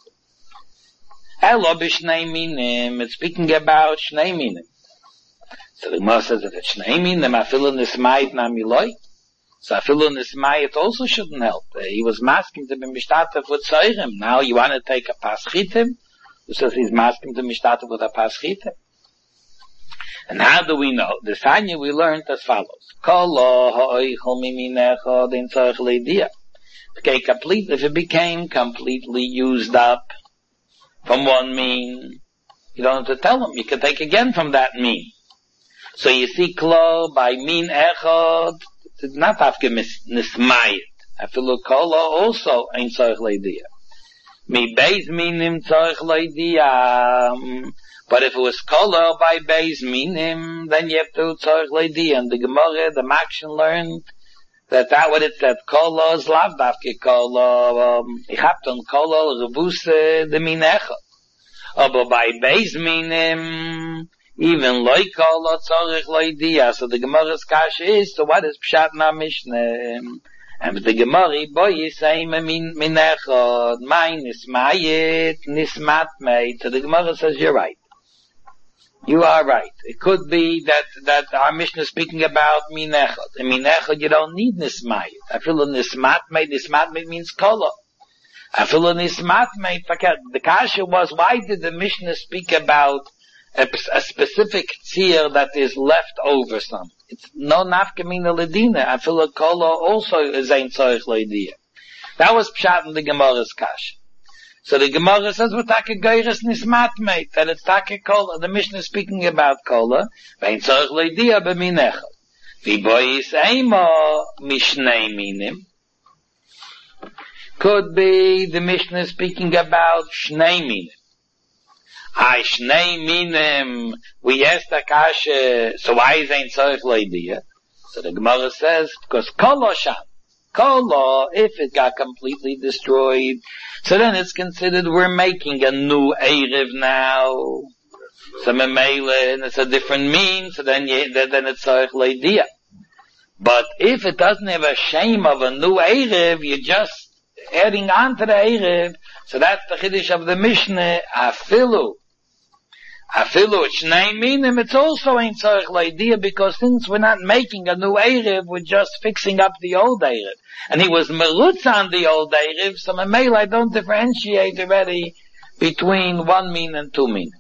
Elo b'shnei minim, it's speaking about shnei minim. So the Gemara says that it's shnei minim, afilu nismayit namiloi. So afilu nismayit also shouldn't help. Uh, he was masking to be mishtatev with tzayrim. Now you want to take a paschitim? Who says he's masking to be mishtatev with a paschitim? And how do we know? The Sanya we learned as follows. Kol lo ha'oichel miminecha din tzarech leidiyah. Okay, complete, if it became completely used up from one mean, you don't have to tell him. You can take again from that mean. So you see, klo by mean echad, it's not afke nismayit. Afilu kolo also ain't tzorich leidiyah. Mi beis minim tzorich leidiyah. But if it was kolo by beis minim, then you have to tzorich leidiyah. And the Gemara, the Makshin learned that that what it said, kolo is lav dafke kolo, ich hab ton kolo, revuse de min echad. Aber bei beis minim, even loy kolo tzorich leidiyah. So the Gemara's kasha is, so what is pshat na mishneh? And the Gemara, boy, you say, min echad, mine nismayit, nismat meit. So the Gemara says, you're right. You are right. It could be that, that our Mishnah is speaking about min echad. In min echad, you don't need nismayit. I feel a nismat meit, nismat meit means kolo. I feel a nismat meit, the kasha was, why did the Mishnah speak about a, a specific tzir that is left over some? It's no nafka mina ledina. I feel a kolo also is ein tzorich leidiyah. That was pshat in the Gemara's kasha. So the Gemara says, "We're talking geiris nismat meit," and it's talking kola. The Mishnah is speaking about kola. Ein tzorich leidiyah b'min echad. V'bois eimo mishnei minim. Could be the Mishnah is speaking about shnei minim. Hai shnei minim. We asked Akasha, so why is ein tzorich leidiyah? So the Gemara says, because kolo sham. Kolo, if it got completely destroyed, so then it's considered we're making a new Erev now. So memele, and it's a different mean, so then you, then it's tzorich leidiyah. But if it doesn't have a shame of a new Erev, you're just adding on to the Erev, so that's the Chiddush of the Mishnah, afilu. Afilu, shnei minim, it's also ain't tzorich leidiyah, because since we're not making a new Erev, we're just fixing up the old Erev. And he was merutz on the old Erev, so memele, I don't differentiate already between one mean and two mean.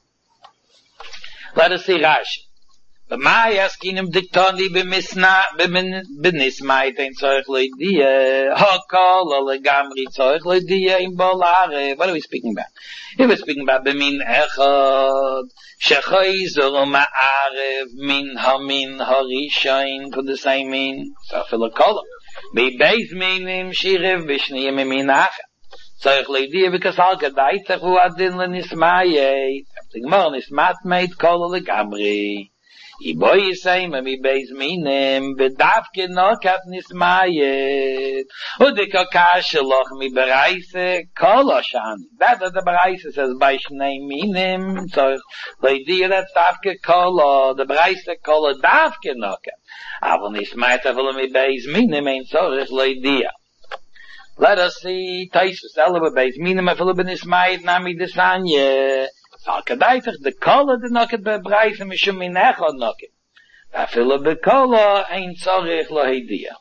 Let us see Rashi. B'mai askinim diktoni b'misna, b'nismayit ein tzorich leidiyah, ha'kol legamri tzorich leidiyah in bol ha'arev. What are we speaking about? Here we're speaking about b'min echad, shechoizor ma'arev, min ha'min ha'rishain, for the same mean, so for the kolom. B'beis minim shirev b'shniyim min achad. Tzorich leidiyah, because al gadaitach hu adin lenismayit. The Gemara nismat meit kol legamri. I boy say me beis minim bedavke no kat nismayet und de kakash loch mi bereise koloshan that the bereise says by shnei minim so leidiyah that davke kolo the bereise kolo davke no kat aber nismayet avol mi beis minim ein tzorich leidiyah. Let us see Taisus elbe beis minim avol benismayet nami desanye. Al kadaitach the kola the noket bebraise mishum min echad noket. Afilu bekola ein tzorich leidiyah.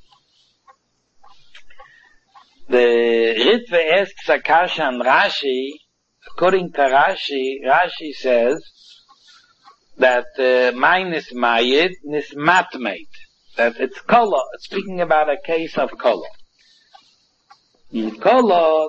The Ritve asks Akasha and Rashi. According to Rashi, Rashi says that uh, mine is mayit nismat meit. that it's Kala. It's speaking about a case of Kala. In Kala,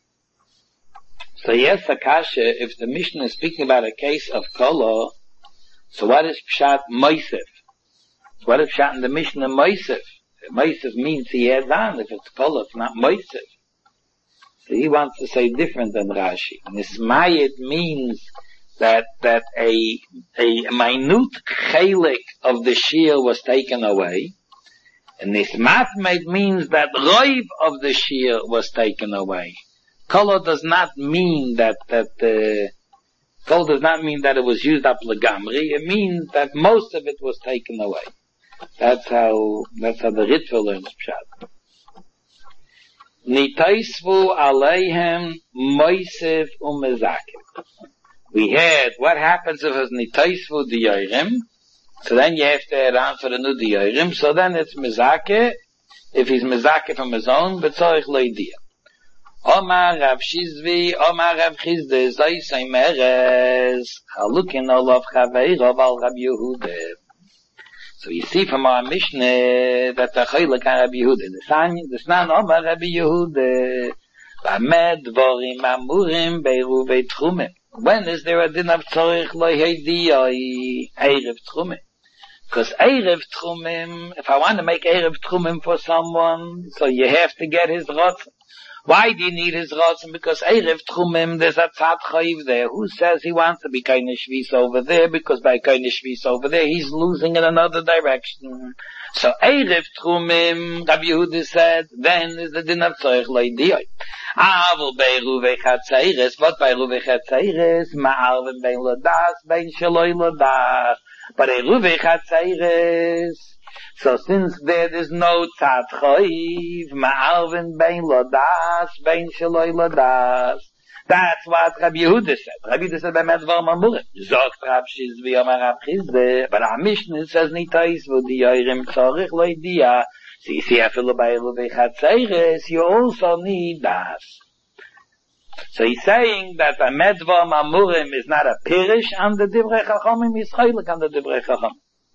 so yes, Akasha, if the Mishnah is speaking about a case of Kala, so what is Pshat Moisef? What is Pshat in the Mishnah Moisef? Moisef means he adds on. If it's Kala, it's not Moisef. So he wants to say different than Rashi. Nismayit means that that a a minute chelik of the shear was taken away, and Nismatmet means that roiv of the shear was taken away. Kala does not mean that that uh, Kala does not mean that it was used up legamri. It means that most of it was taken away. That's how that's how the Ritva learns Pshat. Nitaisvu aleihem moisef umezakim. We had what happens if it's nitaisvu diyarim. So then you have to add on for the new diyarim. So then it's mezake. If he's mezake from his own, betzorich leidia. Omar Rav Shizvi, Omar Rav Chizde, Zay Seimeres, Chalukin Olav Chaveirov al Rab Yehuda. So you see from our Mishnah that the Chaylik on Rabbi Yehuda. The San, the Snan Omar Rabbi Yehuda. Vamed Dvorim Amurim Beiruvei Tchumim. When is there a din of Tzorich Lo Heidiyai Erev Tchumim? Because Erev Tchumim, if I want to make Erev Tchumim for someone, so you have to get his Rotzen. Why do you need his Rotzen? Because Erev Tchumim, there's a Tzad Chayiv there. Who says he wants to be Kaine Shvis over there? Because by Kaine Shvis over there, he's losing in another direction. So Erev Tchumim, Rabbi Yehuda said, then is the din of Tzorich Leidiyai. Aval bei Ruvei Chatzeiris, what by Ruvei Chatzeiris? Ma'arvim bein Lodas, bein Shaloi Lodas. But a Ruvei Chatzeiris, so since there is no Tzad Chayiv, Ma'arvin bein Lodas, bein Shaloi Lodas. That's what Rabbi Yehuda said. Rabbi Yehuda said by Medvar Mamurim. Zogt Rav Shizvi Omar Rav Chizde. But our Mishnah says Nitais V'di Yoyrim Tzorich Loidia. So you see, after by Ruvei Chatzeiris, you also need Das. So he's saying that a Medvar Mamurim is not a Pirish on the Divrei Chachamim, he's Chaylik on the Divrei Chachamim.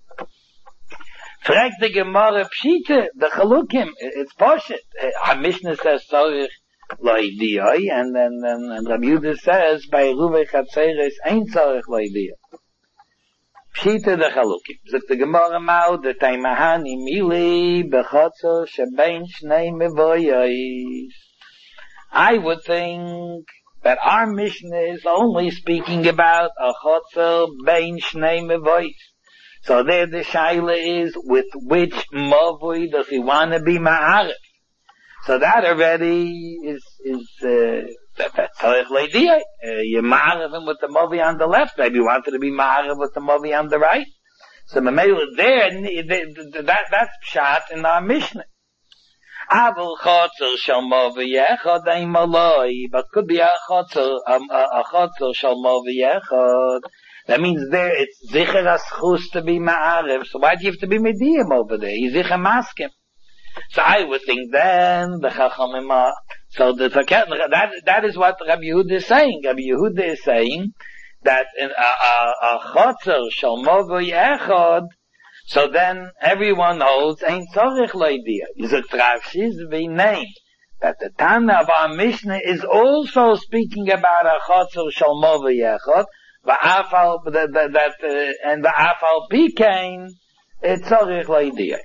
Frag the Gemara Pshite, the Chalukim, it's Poshet. Our Mishnah says Tzorich Loidiyai, and then and, and Rabbi Yehuda says by Ruvei Chatzeiris ain't Tzorich Loidiyai. Pshite the Chalukim. Zok the Gemara Mau, the Taimahani Mili, Bechotzo, Shebein Shnei Mevoyais. I would think that our Mishnah is only speaking about a Chotzo, Bein Shnei Mevoyais. So there the shaila is, with which mavui does he want to be ma'arif? So that already is, is, uh, that, that's tzorich leidiyai. Uh, you ma'arif him with the mavui on the left, maybe you wanted to be ma'arif with the mavui on the right. So Mamela there, that, that's pshat in our Mishnah. Aval chotzer shal mavui echad ein maloi, but could be a chotzer, um, a chotzer shal mavui echad. That means there it's zicher aschus to be ma'arev. So why do you have to be mediyim over there? You zicher maskim. So I would think then the chachamim are. So the that that is what Rabbi Yehuda is saying. Rabbi Yehuda is saying that in a a chotzer shal mavui echad. So then everyone holds ein tzorich leidiyah. Yizuk Rav Shizvi name that the Tana of our Mishnah is also speaking about a chotzer shal mavui echad. Va'afal, that, that, that, uh, and va'afal pikein, it's tzorich leidiyai.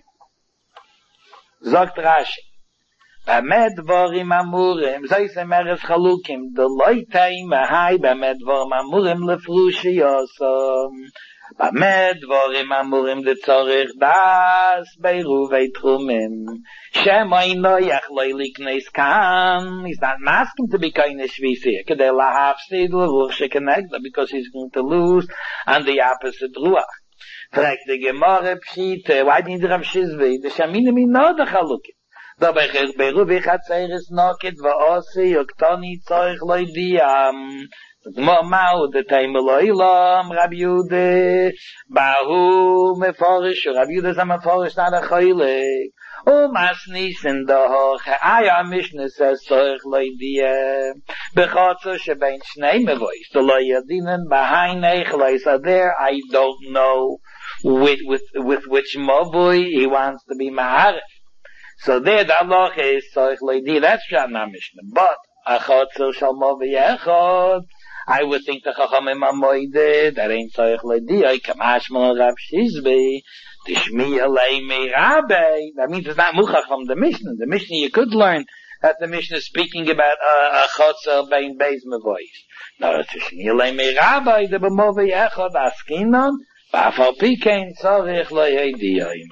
Zogt Rashi. B'amed dvorim amurim, zay semeres chalukim, the loitei mahai b'amed dvorim amurim lefrushi yosom. B'amed dvorim amurim the tzorich das, beiruvei tchumim. Shemay noyach loilikneis kan. He's not asking to be kind of shvisi. Kedei lahafsid l'ruch shekenegda, because he's going to lose on the opposite ruach. Frag the Gemara Pshite, why didn't Rav Shizvi? The Shaminim in no the Chalukim. Dabei beruvi Chatzeiris nokit va'osi yoktoni tzorich loidiyam. The Gemara the time loilam Rabbi Yehuda bahu meforish. Rabbi Yehuda is a meforish, not a chaylik. Oh, masnis in the hoch. Aya Mishnah says tzorich loidiyam. Bechotzo shebein shnei mevois. The loyadinen behind echlei. So there I don't know with, with, with which Mavui he wants to be Maharif. So there the Allah is Soich Leidi, that's Shana Mishnah. But, Achotzer Shal Mavui Echad, I would think the Chachamim Amoide, that ain't Soich Leidi, I Kamash Mal Rav Shizbi, Tishmi Alei Me Rabbi. That means it's not Muchach from the Mishnah. The Mishnah you could learn that the Mishnah is speaking about Achotzer Bein Beis Mevois. No, Tishmi Alei Me Rabbi, the B'Mavui Echad Askinon, Ba'afal Pikein Tzorich Le'ediyim.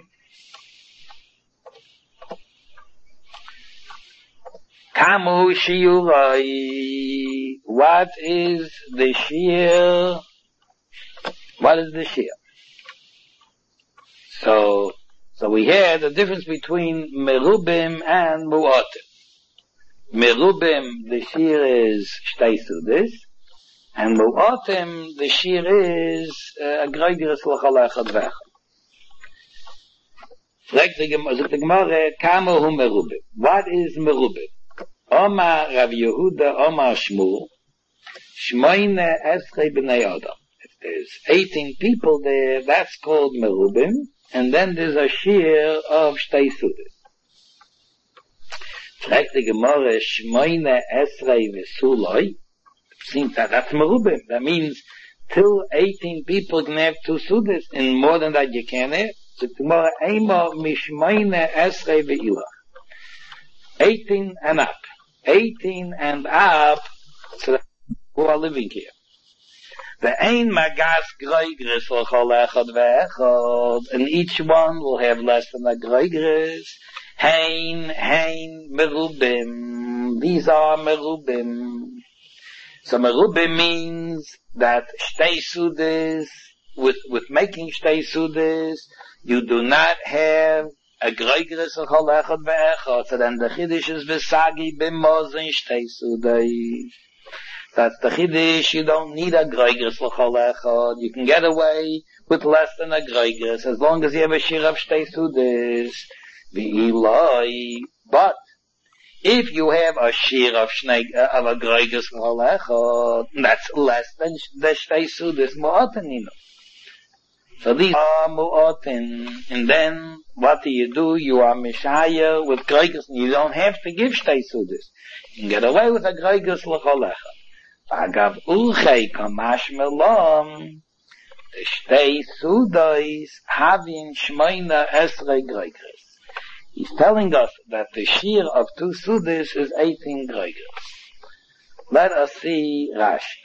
Kamu Shiurai. What is the Shir? What is the Shir? So, so we hear the difference between Merubim and Mu'atim. Merubim, the Shir is Shtei Sudes, and Mu'atim, the Shir is a Greigeres L'chol Echad V'echad. Sagt the Gemara, Kamu Hu Merubim. What is Merubim? Omar Rav Yehuda, Omar Shmuel, Shmoine Esrei B'nei Adam. If there's eighteen people there, that's called Merubim, and then there's a shir of Shtei Sudes. Like the Gemara, Shmoine Esrei V'suloi, seems that that's Merubim. That means till eighteen people can have two Sudes, and more than that you can't have. So Gemara, Eima Mishmoine Esrei V'ilach. eighteen and up. eighteen and up, so who are living here. The ein magas greigres l'chol echad ve'echad, and each one will have less than a greigres. Hein, hein, merubim. These are merubim. So merubim means that shtei sudes, with, with making shtei sudes, you do not have a greigres l'chol echad ve'echad, so then the chiddush is v'sagi b'mozen shtei sudes. That's the chiddush, you don't need a greigres l'chol echad, you can get away with less than a greigres, as long as you have a shir of shtei sudes, v'iloi. But, if you have a shir of shnei, uh, of a greigres l'chol echad, that's less than the shtei sudes, mu'atin. So these are mu'atin, and then, what do you do? You are mishaya with greigres, and you don't have to give shtei sudes. You can get away with a greigres l'chol echad. Agav ulchei kamash melom, the shtei sudes having shmeina esrei greigres. He's telling us that the shir of two sudes is eighteen greigres. Let us see Rashi.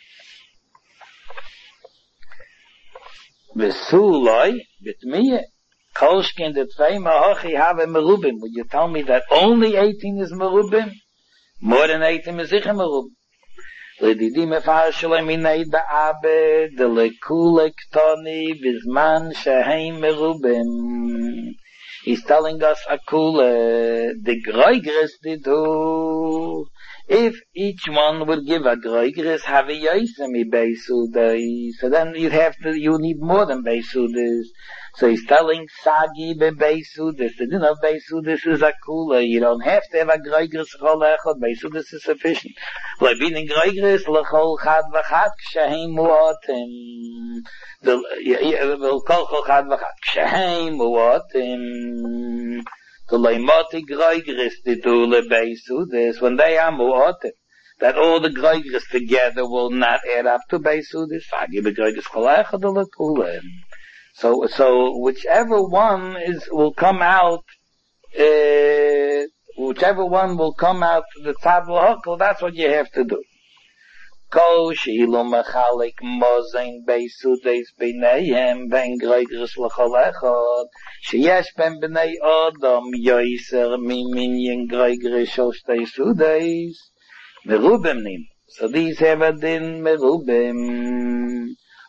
V'suloi b'tmiyeh kolshkin de tvei hochi have merubim. Would you tell me that only eighteen is merubim? More than eighteen is sicher merubim. L'didi mefarsh shalem minei da'abe de lekule ktoni bizman sheheim merubim. He's telling us akule the greigres didu. If each one would give a greigres have a yaisem beisudes, so then you'd have to, you need more than beisudes. So he's telling sagi be beisudes. The din of beisudes is akula. You don't have to have a greigres chol echad. Beisudes is sufficient. Like being greigres lechol chad v'chad ksheheim mu'atim. The kol chol chad v'chad ksheheim mu'atim. The leimati greigres didu lebeisudes, when they are mu'atim, that all the greigres together will not add up to beisudes. Sagi be greigres chol echad lekulim. So, so whichever one is will come out, uh, whichever one will come out the tzad l'hokol, that's what you have to do. Kol she'ilu mechalik mozein beisudes b'neihem ben greigres l'chol echad sheyesh ben b'nei adam yoiser miminyin greigres shel shtei sudes merubim nim. So these have a din merubim.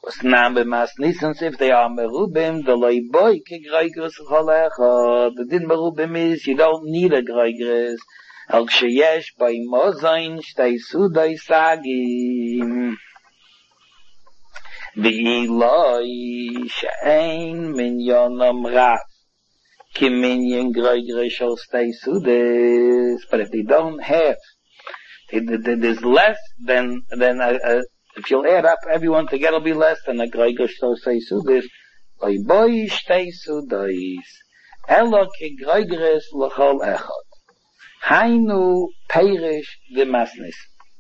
If they are merubim, the loiboy ke greigres chol echad. The din merubim is you don't need a greigres. El sheyesh by mozain shtei sudes sagim. V'iloi she'ein minyonam rav ki minyan greigres shel shtei sudes. But if they don't have, there's less than than a, a if you'll add up everyone together, it'll be less than a greigres shel shtei sudes. Oy boy shtei sudais. Elo ki greigres l'chol echad. Hainu peirish de masnis.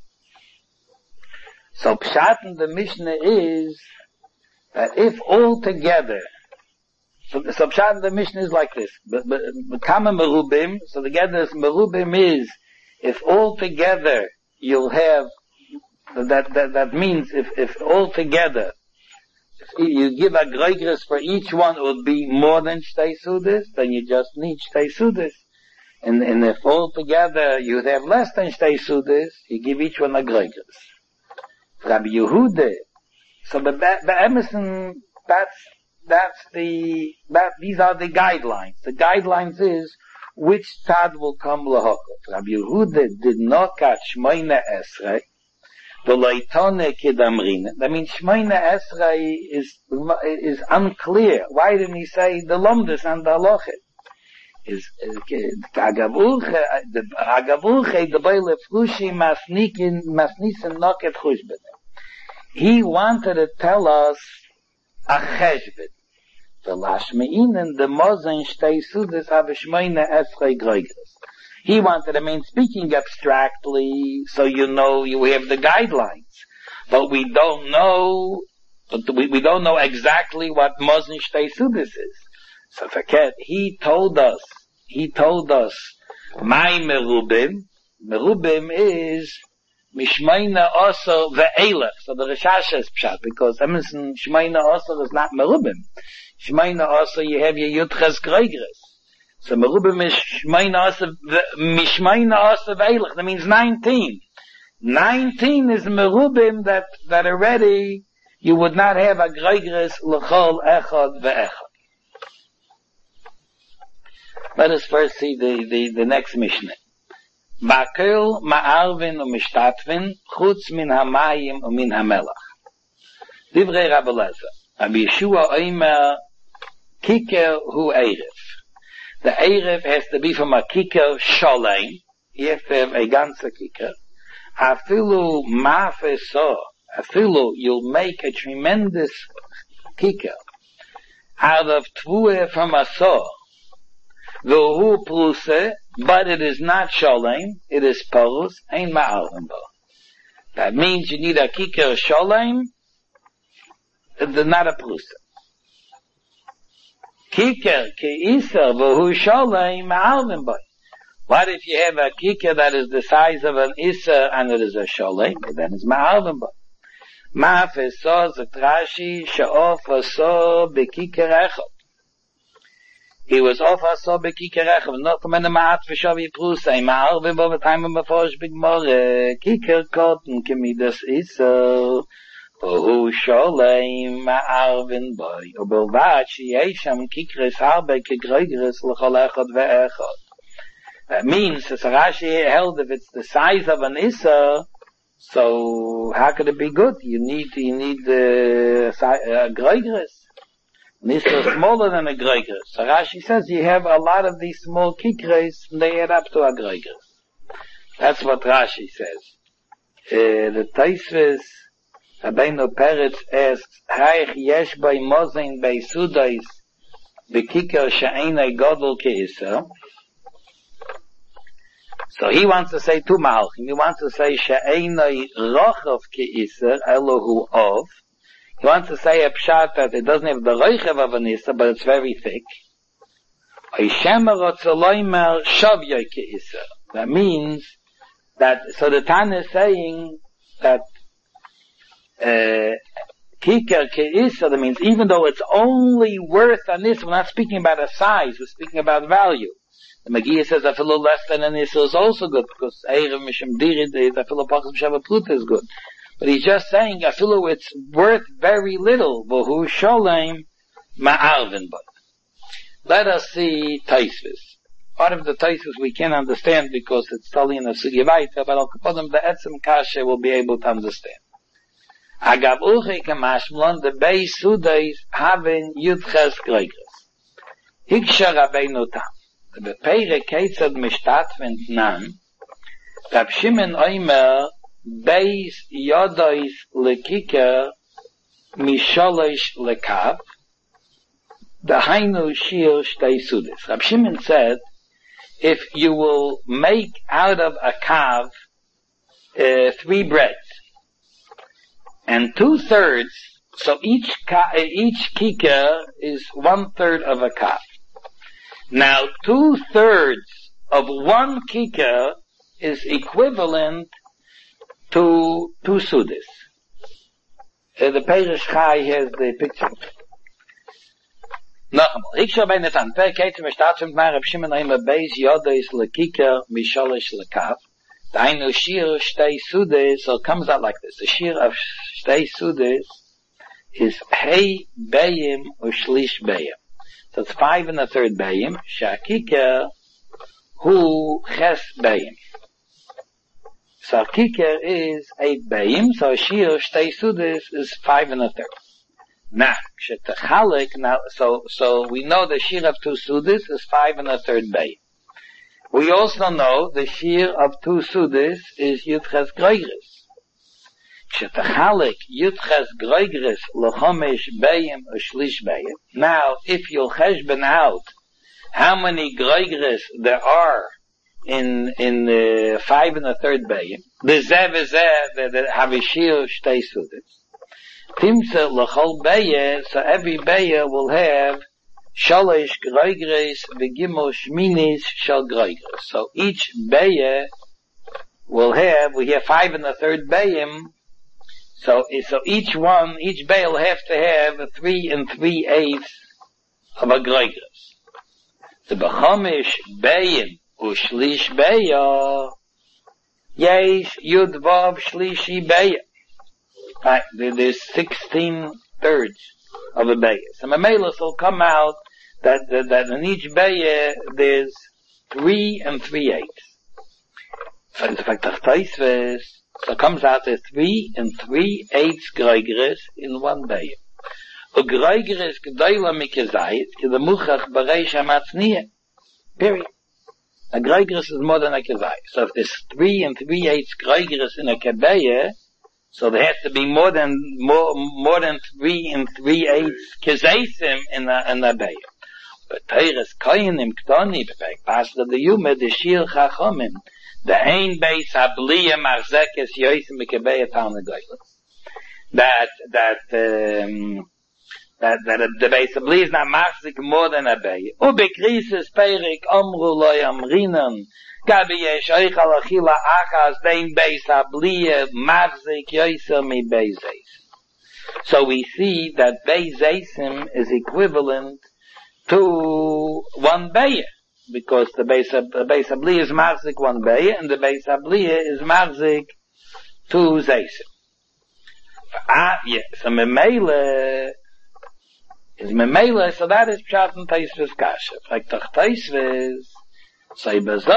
So pshat in the Mishnah is that if all together, so, so pshat in the Mishnah is like this. But, but, kama merubim, so together merubim is, if all together you'll have, that, that, that means if, if all together, if you give a greigres for each one, it would be more than shtei sudas, then you just need shtei sudas. And, and if all together you have less than shtei sudas, you give each one a greigres. Rabbi Yehuda, so the, the Emerson, that's, that's the, that, these are the guidelines. The guidelines is, which tad will come lahokot. Rabbi Yehuda did not catch Shmoyne Esrei, the Leitone Kidamrina. That means Shmoyne Esrei is, is unclear. Why didn't he say the Lomdus and the Halochet? Is, Agavulche, the Agavulche, the Beile Frushi Masnikin, Masnisen Noket Chushbet. He wanted to tell us a cheshbet. The lashmeinen, the mozen shtei sudas have shmeine esrei greigres. He wanted, I mean, speaking abstractly, so you know, you have the guidelines. But we don't know, but we, we don't know exactly what mozen shtei sudas is. So forget, he told us, he told us, my merubim, merubim is, Mishmeina also ve'elech. So the Rishash is pshat, because Emerson, Shmeina also is not merubim. Shmeina also, you have your yutches greigres. So merubim is Shmeina also, Mishmeina also ve'elech. That means nineteen. Nineteen is merubim that, that already you would not have a greigres l'chol echad ve'echad. Let us first see the, the, the next Mishnah. Bakel ma'arvin u mishtatvin chutz min hamayim u min hamelach. Divrei Rabbi Lezer. Rabbi Yeshua oimer kiker hu erev. The erev has to be from a kiker sholem. You have to have a ganze kiker. Afilu mafeso. Afilu, you'll make a tremendous kiker out of tvue from a saw. V'hu pruse, but it is not sholem, it is porus, ein ma'arvin bo. That means you need a kiker sholem, not a pruse. Kiker ke'iser v'hu sholem ma'arvin bo. What if you have a kiker that is the size of an iser and it is a sholem? Then it's ma'arvin bo. Ma'afeso zetrashi she'of aso bekiker echot. He was off aso bekiker echad, not from any ma'at v'shavi prusay, ma'arvin bo v'tayim v'meforish b'gmore, kiker cotton kemidas iso, v'hu sholem ma'arvin bo, u'belvad sheyesham kikres harbe kegreigres l'chol echad ve'echad. That means, as Rashi held, if it's the size of an iso, so how could it be good? You need, you need the uh, greigres. This is smaller than a greigres. So Rashi says you have a lot of these small kikres and they add up to a greigres. That's what Rashi says. Uh, the Taisvis, Rabbeinu Peretz asks, Haich yesh by mozen by sudais bekiker she'enei godol ke'iser. So he wants to say two malchim. He wants to say she'enei rochav ke'iser elohu of. He wants to say a pshat that it doesn't have the reichev of an issa, but it's very thick. That means that, so the Tana is saying that uh, kiker ke'issa, that means even though it's only worth an issa, we're not speaking about a size, we're speaking about value. The Magia says a little less than an issa is also good, because Erev Mishem Dirid is a little pachas B'Sheva Pluta is good. But he's just saying, afilu, it's worth very little. V'hu sholem ma'arvin bo. Let us see Taisvis. Part of the Taisvis we can understand because it's totally in a sugya vayta, but Al Kapodim the etzem kashe will be able to understand. Agav uche kamashmlon, the Bei Sudais having yudches greigres. Hiksha Rabbeinu Tam. The Bepeire Ketzad Mishtatvin Nan, Rab Shimon Oimer, Beis Yodois Lekiker Misholosh Lekav, the Hainu Shir Shtei Sudis. Rab Shimon said, if you will make out of a kav uh, three breads, and two thirds, so each ka, uh, each kikar is one third of a kav. Now, two thirds of one kikar is equivalent to two sudis. Uh, the Perish Chai has the picture. Noch einmal. Ich schau bei Netan. Per Keitze, mir staat zum Gmar, Reb Shimon Aimer Beis, Yodeis lekikar, misholish lekav. The Hainu Shir Shtei Sudis, so it comes out like this. The Shir of Shtei Sudis is Hei Beyim or Shlish Beyim. So it's five and a third Beyim. Shakikar Hu Ches Beyim. So Kikar is eight Beyim, so Shir Shtei Sudis is five and a third. Now, Shetachalik, now, so, so we know the Shir of two Sudis is five and a third Beyim. We also know the Shir of two Sudis is Yudches Groigris. Shetachalik Yudches Groigris L'chomesh Beyim or Shlish Beyim. Now, if you'll cheshben out how many Groigris there are in, in the five and a third Beyim, the Zev is there, the Havishir Shtei Sudis. Timse l'chol beye, so every beye will have shalosh groigres v'gimel shminis shal groigres. So each beye will have, we have five and a third beyim, so, so each one, each beye will have to have three and three eighths of a groigres. The b'chomish beyim u'shlish beye, yesh yud vav shlishi beye. Right, there's sixteen thirds of a bayah. So Mamelos will come out that, that, that in each bayah there's three and three eighths. So in fact, so it comes out there's three and three eighths groigres in one bayah. A groigres g'dayla mikezayit, the muchach b'reish hamatzniya. Period. A groigres is more than a kezayit. So if there's three and three eighths groigres in a kebayah, so there has to be more than more more than three and three eighths kezeisim in the in the bayah. But Teres Koyanim Ktoni b'Perek Pascha the Yume the Shir Chachomim the Ein Beis Habliya Marzekes Yoisim B'Kebeya Talnegoyim. That that um, that that the Beis Habliya is not marzik more than a bayah. Ubekrisis Perik Omru Lo Yamrinan. Gabi yesh oich al achila achas dein beis habliya machzik yoiser mi beizes. So we see that beizeisim is equivalent to one bayah, because the beis the beis habliya is machzik one bayah, and the beis habliya is machzik two zeisim. Ah, yes, so memele is memele, so that is pshat and taisves kasha. Like tach taisves. So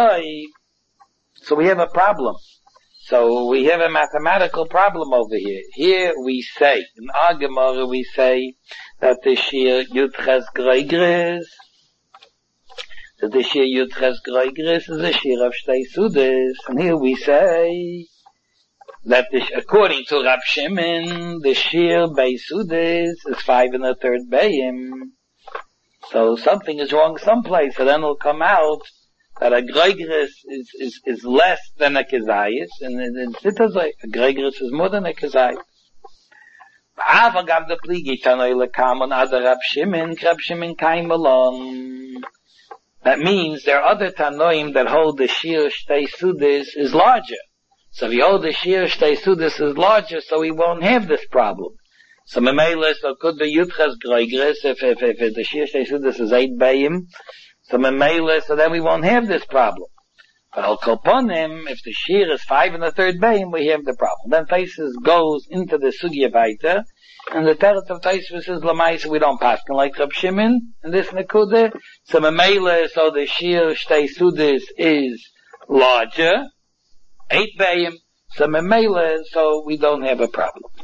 we have a problem. So we have a mathematical problem over here. Here we say, in our Gemara we say that the Shir Yudches Groigres, that the Shir Yudches Groigres is a Shir of Shtei Sudis. And here we say that the, according to Rab Shimon, the Shir Bei Sudis is five and a third Beyim. So something is wrong someplace, so then it'll come out that a groigres is, is, is less than a kezayis, and in Sittazai, a groigres is more than a kezayis. Ava gav the pligi tanoi lekamon ada Rab Shimon, Rab Shimon kaim alon. That means there are other tanoim that hold the Shir Shtei Sudis is larger. So if you hold the Shir Shtei Sudis is larger, so we won't have this problem. So memele, so could be Yudches groigres, if, if, if, if the Shir Shtei Sudis is eight bayim, so memele, so then we won't have this problem. But al kolponim, if the Shir is five and a third bayim, we have the problem. Then Taisus goes into the sugya weiter, and the teretz of Taisus is lamais, we don't pass like Rab Shimon in this nekude. So memele, so the Shir Shtei Sudis is larger, eight bayim. So memele, so we don't have a problem.